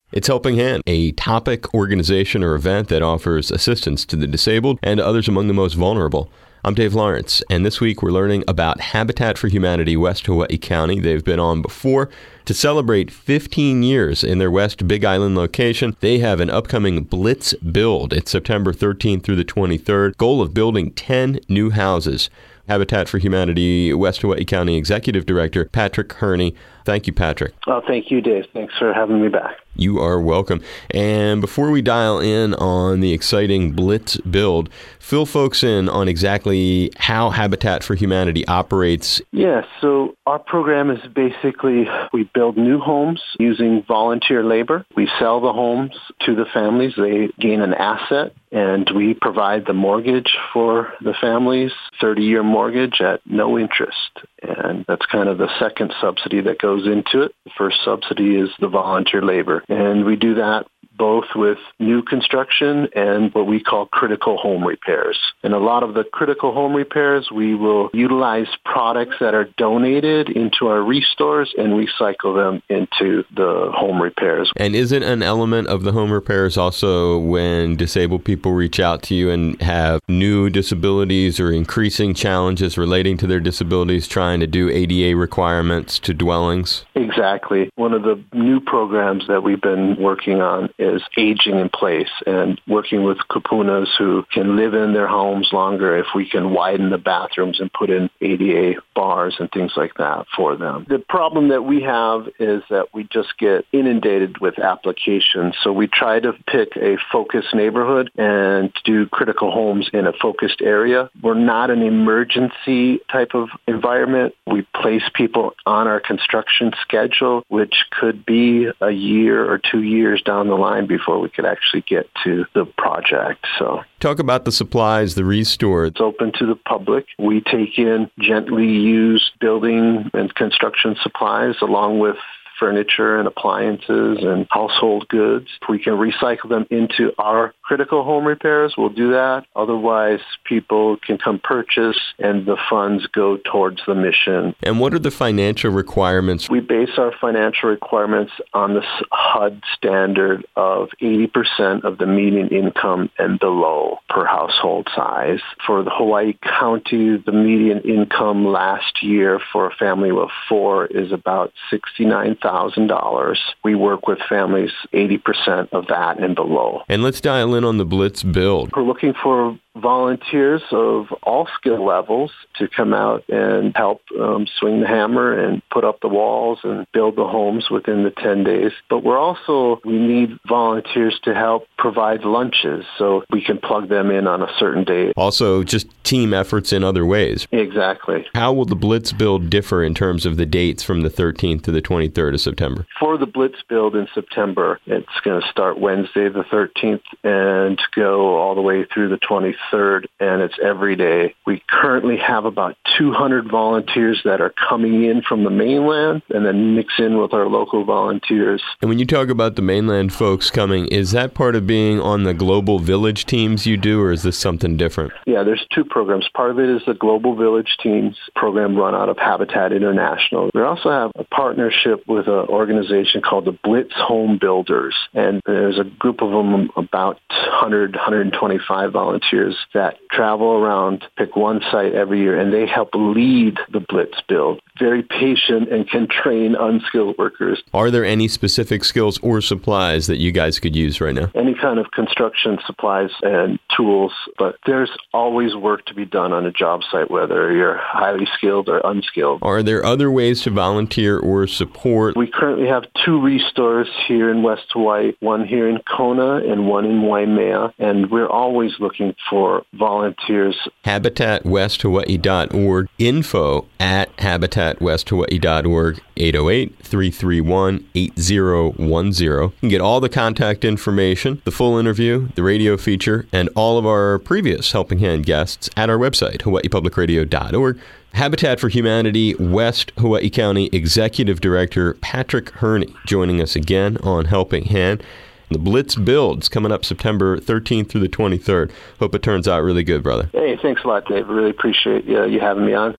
It's Helping Hand, a topic, organization, or event that offers assistance to the disabled and others among the most vulnerable. I'm Dave Lawrence, and this week we're learning about Habitat for Humanity West Hawaii County. They've been on before. To celebrate 15 years in their West Big Island location, they have an upcoming Blitz Build. It's September 13th through the 23rd. Goal of building 10 new houses. Habitat for Humanity West Hawaii County Executive Director Patrick Herney. Thank you, Patrick. Oh, thank you, Dave. Thanks for having me back. You are welcome. And before we dial in on the exciting Blitz Build, fill folks in on exactly how Habitat for Humanity operates. Yeah, so our program is basically we build new homes using volunteer labor. We sell the homes to the families. They gain an asset, and we provide the mortgage for the families, 30-year mortgage at no interest. And that's kind of the second subsidy that goes into it. The first subsidy is the volunteer labor. And we do that both with new construction and what we call critical home repairs. And a lot of the critical home repairs, we will utilize products that are donated into our restores and recycle them into the home repairs. And isn't an element of the home repairs also when disabled people reach out to you and have new disabilities or increasing challenges relating to their disabilities, trying to do ADA requirements to dwellings? Exactly. One of the new programs that we've been working on is aging in place and working with kupunas who can live in their homes longer if we can widen the bathrooms and put in ADA bars and things like that for them. The problem that we have is that we just get inundated with applications. So we try to pick a focused neighborhood and do critical homes in a focused area. We're not an emergency type of environment. We place people on our construction schedule, which could be a year or 2 years down the line before we could actually get to the project. So talk about the supplies, the restore. It's open to the public. We take in gently used building and construction supplies along with furniture and appliances and household goods. If we can recycle them into our critical home repairs, we'll do that. Otherwise, people can come purchase and the funds go towards the mission. And what are the financial requirements? We base our financial requirements on the HUD standard of 80% of the median income and below per household size. For the Hawaii County, the median income last year for a family of 4 is about $69,000. We work with families 80% of that and below. And let's dial in on the Blitz Build. We're looking for volunteers of all skill levels to come out and help swing the hammer and put up the walls and build the homes within the 10 days. But we need volunteers to help provide lunches so we can plug them in on a certain day. Also, just team efforts in other ways. Exactly. How will the Blitz Build differ in terms of the dates from the 13th to the 23rd of September? For the Blitz Build in September, it's going to start Wednesday the 13th and go all the way through the 23rd, and it's every day. We currently have about 200 volunteers that are coming in from the mainland and then mix in with our local volunteers. And when you talk about the mainland folks coming, is that part of being on the Global Village teams you do, or is this something different? Yeah, there's two programs. Part of it is the Global Village Teams program run out of Habitat International. We also have a partnership with an organization called the Blitz Home Builders, and there's a group of them, about 125 volunteers that travel around, pick one site every year, and they help lead the Blitz Build. Very patient and can train unskilled workers. Are there any specific skills or supplies that you guys could use right now? Any kind of construction supplies and tools, but there's always work to be done on a job site, whether you're highly skilled or unskilled. Are there other ways to volunteer or support? We currently have 2 restores here in West Hawaii, one here in Kona and one in Waimea, and we're always looking for volunteers. HabitatWestHawaii.org, info@HabitatWestHawaii.org, 808-331-8010. You can get all the contact information, the full interview, the radio feature, and all of our previous Helping Hand guests at our website, hawaiipublicradio.org. Habitat for Humanity West Hawaii County Executive Director Patrick Herney joining us again on Helping Hand. The Blitz Build's coming up September 13th through the 23rd. Hope it turns out really good, brother. Hey, thanks a lot, Dave. Really appreciate you having me on.